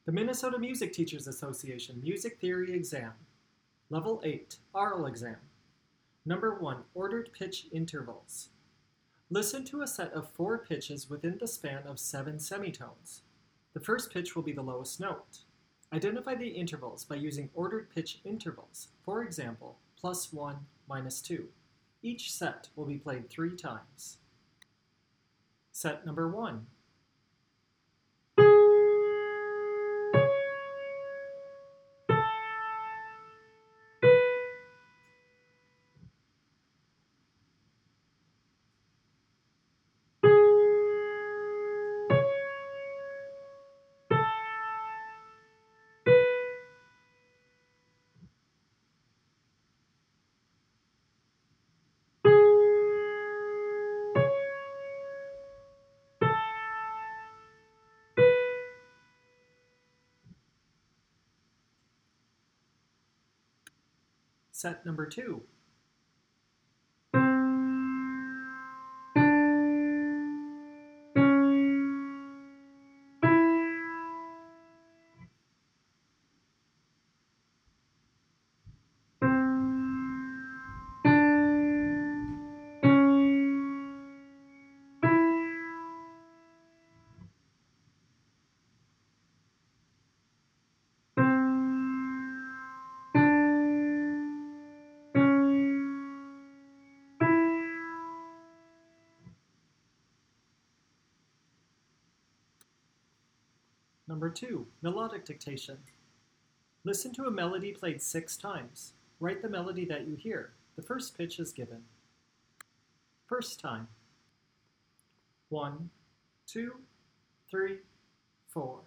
The Minnesota Music Teachers Association Music Theory Exam. Level 8, Oral Exam. Number 1, Ordered Pitch Intervals. Listen to a set of 4 pitches within the span of 7 semitones. The first pitch will be the lowest note. Identify the intervals by using ordered pitch intervals, for example, +1, -2. Each set will be played 3 times. Set number 1. Set number 2. Number 2, melodic dictation. Listen to a melody played 6 times. Write the melody that you hear. The first pitch is given. First time. 1, 2, 3, 4.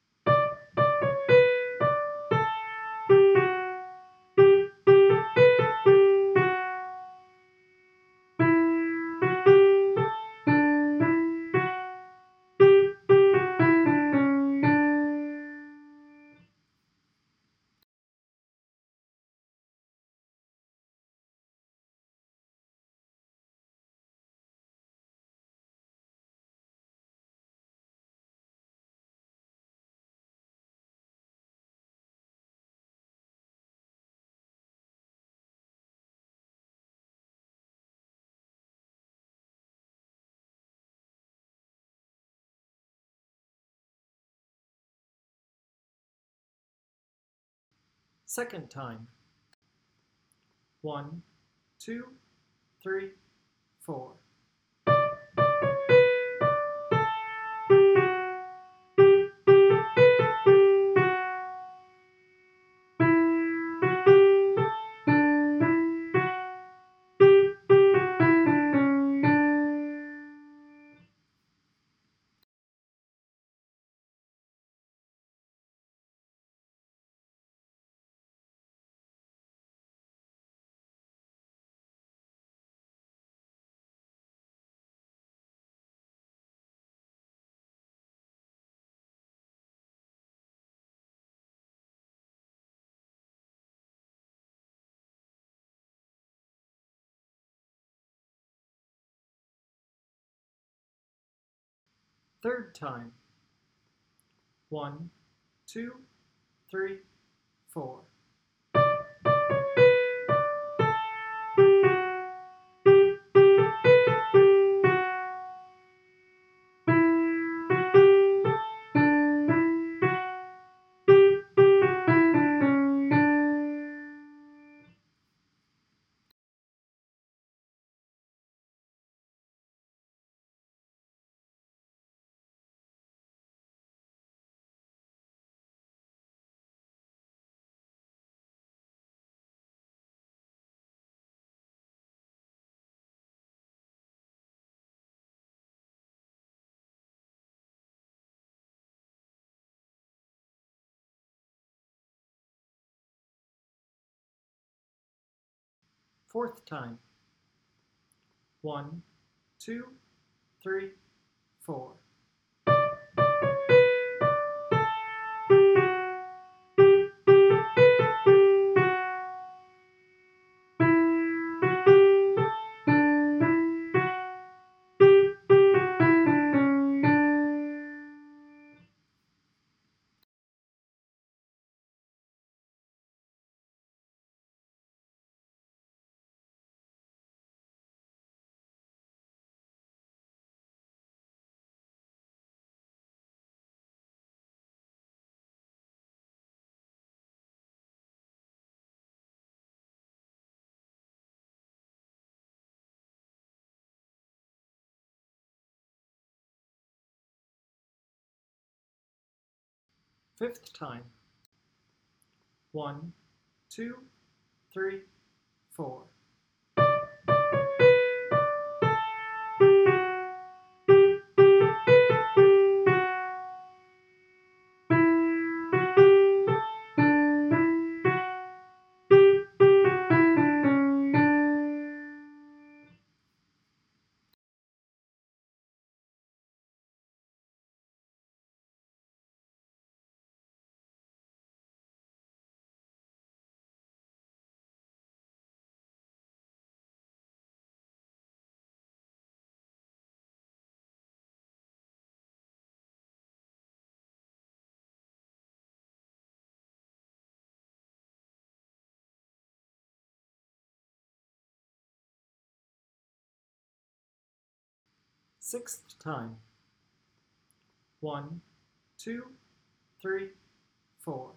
Second time. 1, 2, 3, 4. Third time. 1, 2, 3, 4. Fourth time. 1, 2, 3, 4. Fifth time. 1, 2, 3, 4. Sixth time. 1, 2, 3, 4.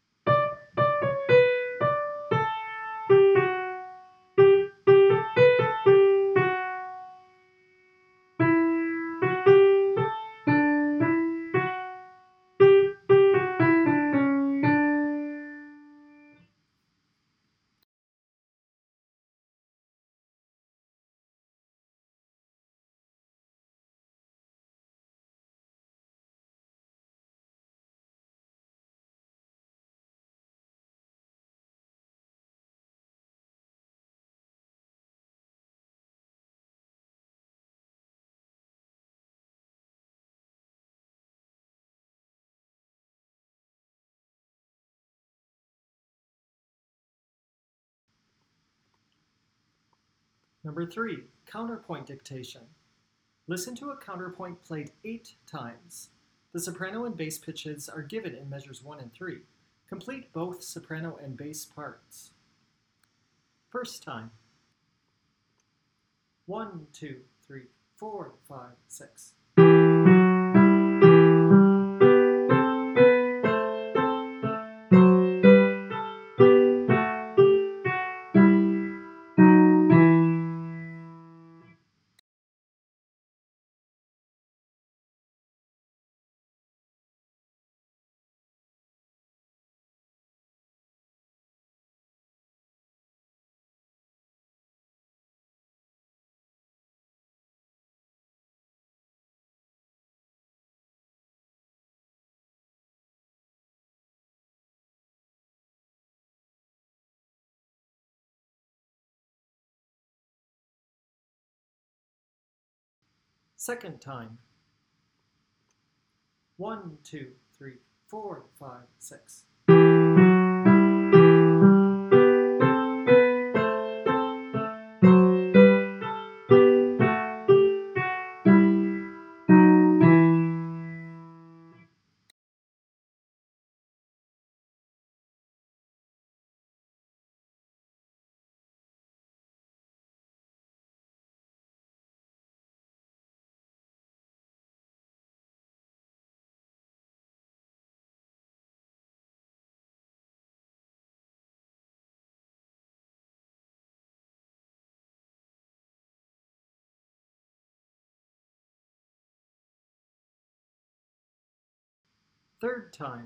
Number 3, counterpoint dictation. Listen to a counterpoint played 8 times. The soprano and bass pitches are given in measures 1 and 3. Complete both soprano and bass parts. First time. 1, 2, 3, 4, 5, 6. Second time. 1, 2, 3, 4, 5, 6. Third time.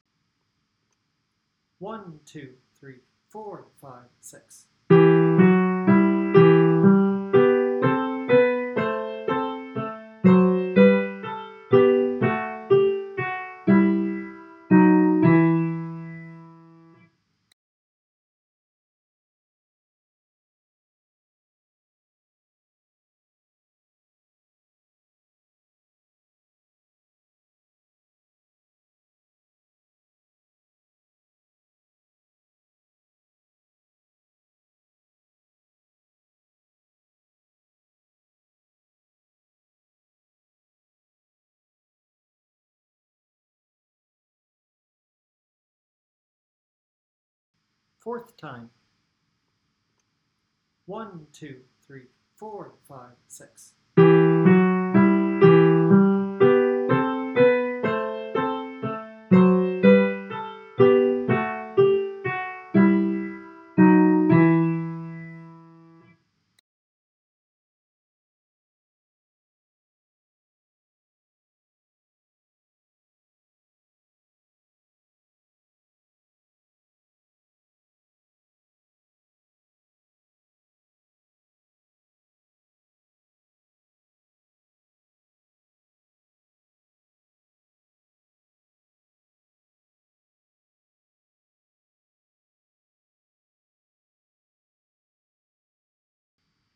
1, 2, 3, 4, 5, 6. Fourth time. 1, 2, 3, 4, 5, 6.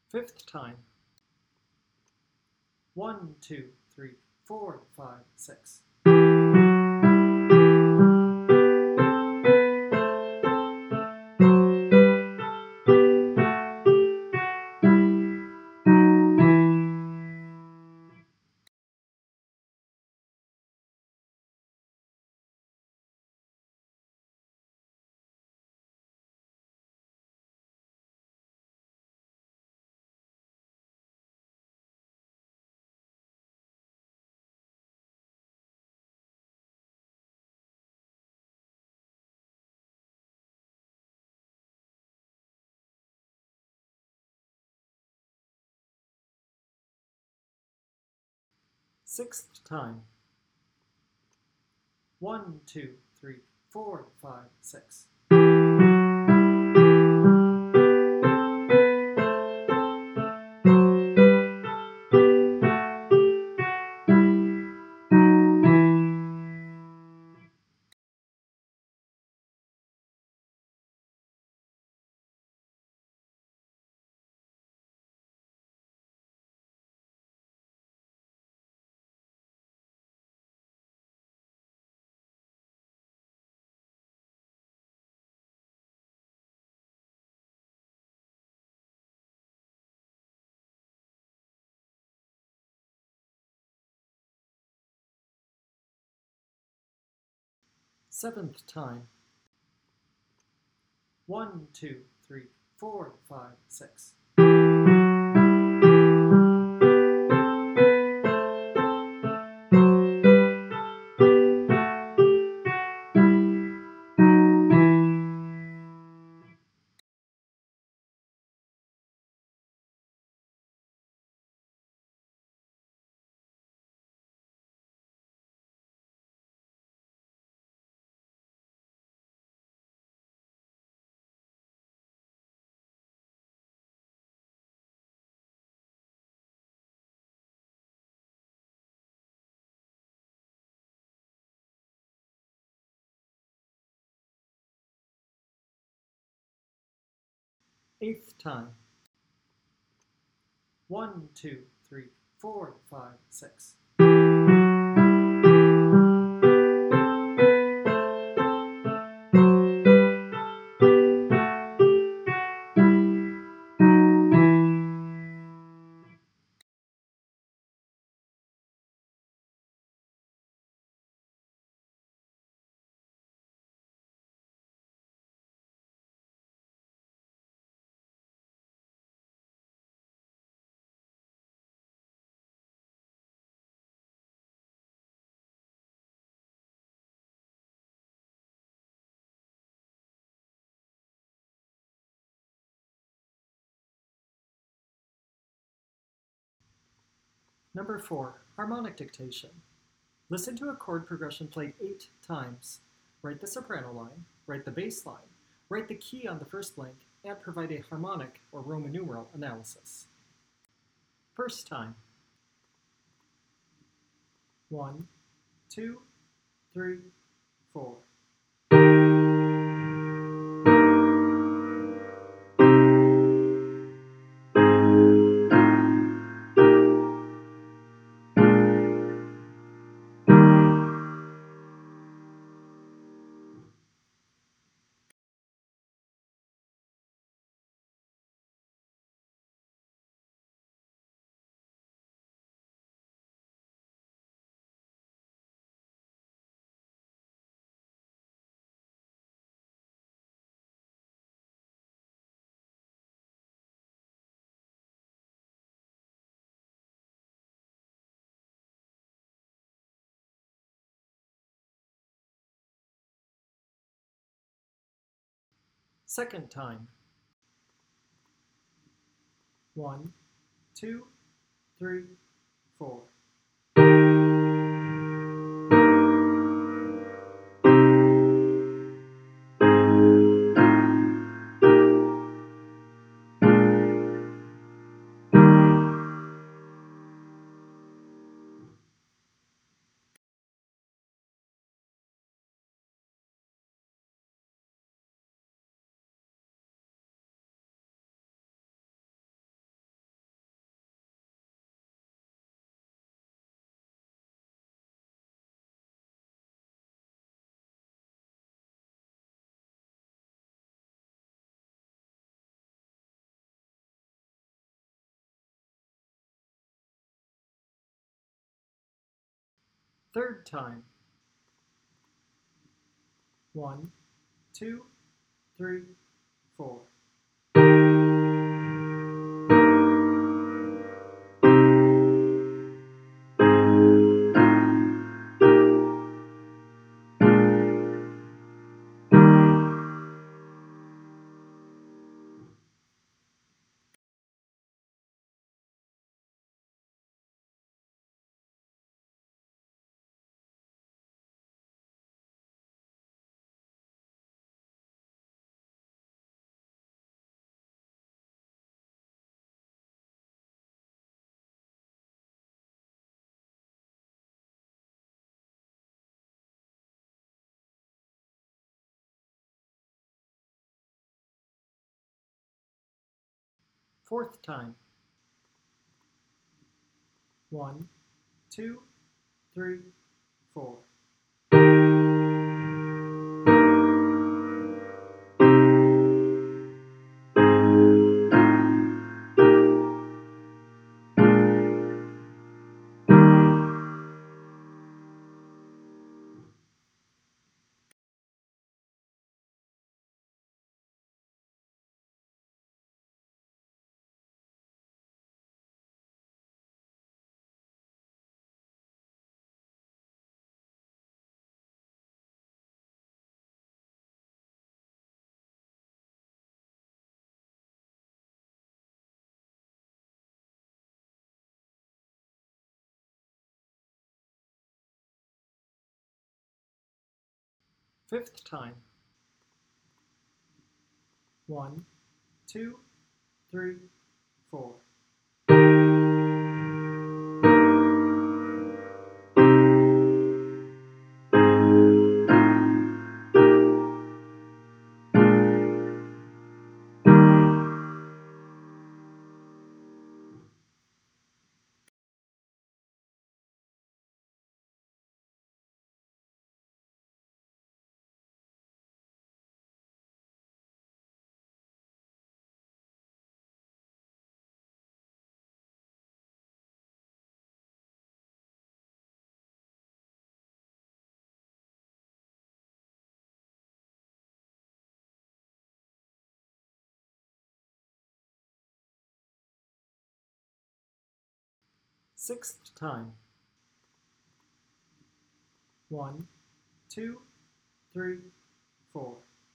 Fifth time. 1, 2, 3, 4, 5, 6. Sixth time. 1, 2, 3, 4, 5, 6. Seventh time. 1, 2, 3, 4, 5, 6. Eighth time. 1, 2, 3, 4, 5, 6. Number 4, harmonic dictation. Listen to a chord progression played 8 times. Write the soprano line, write the bass line, write the key on the first blank, and provide a harmonic or Roman numeral analysis. First time. 1, 2, 3, 4. Second time. 1, 2, 3, 4. Third time. 1, 2, 3, 4. Fourth time. 1, 2, 3, 4. Fifth time. 1, 2, 3, 4. Sixth time. 1, 2, 3, 4.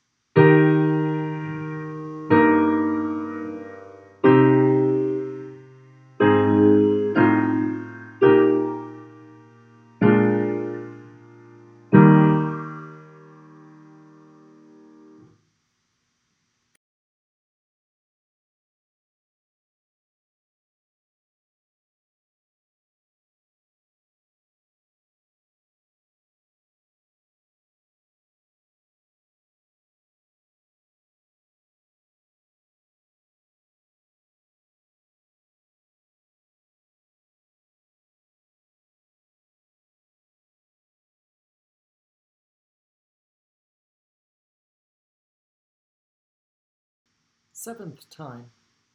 Seventh time.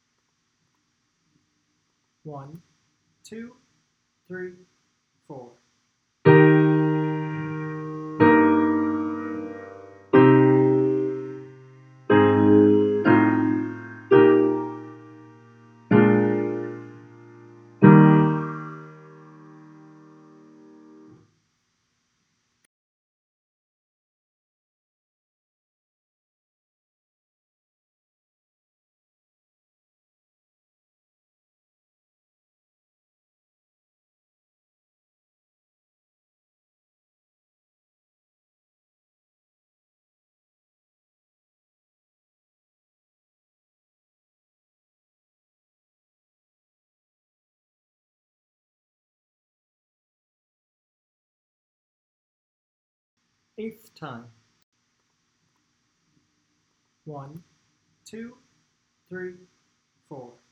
1, 2, 3, 4. Eighth time. 1, 2, 3, 4.